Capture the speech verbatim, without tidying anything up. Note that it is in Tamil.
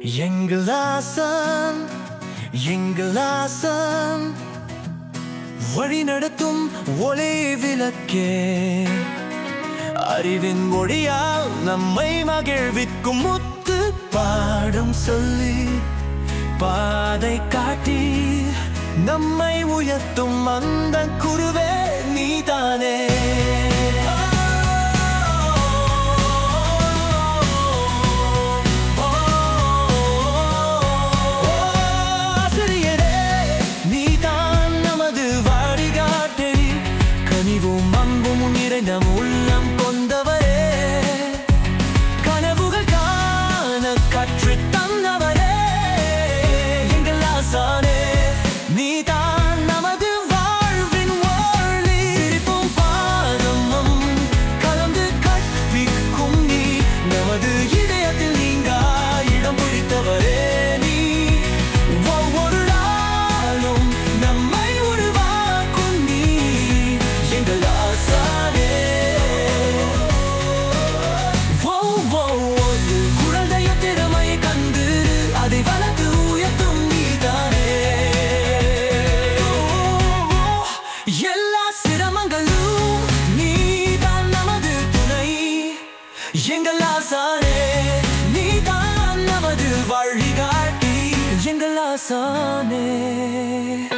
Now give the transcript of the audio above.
எங்கள் ஆசான் எங்கள் ஆசான் வழி நடத்தும் ஒளி விளக்கே, அறிவின் மொழியால் நம்மை மகிழ்விக்கும் முத்து பாடம் சொல்லி பாதை காட்டி நம்மை உயர்த்தும் அந்த குருவே நீதானே. நம் உள்ளம் கொண்டவரே, கனவுகள் காண கற்று தந்தவரே, எங்கள் ஆசானே நீதான் நமது வாழ்வின் ஒளி. சிரிப்பும் பாதமும் கலந்து கற்பிக்கும் நீ, நமது இதயத்தில் நீங்கா இடம் பிடித்தவரே நீ. ஒவ்வொரு நாளும் நம்மை உருவாக்கும் நீ, எங்கள் ஆசானே. எங்கள் ஆசானே நீதான் நமது வழிகாட்டி, எங்கள் ஆசானே.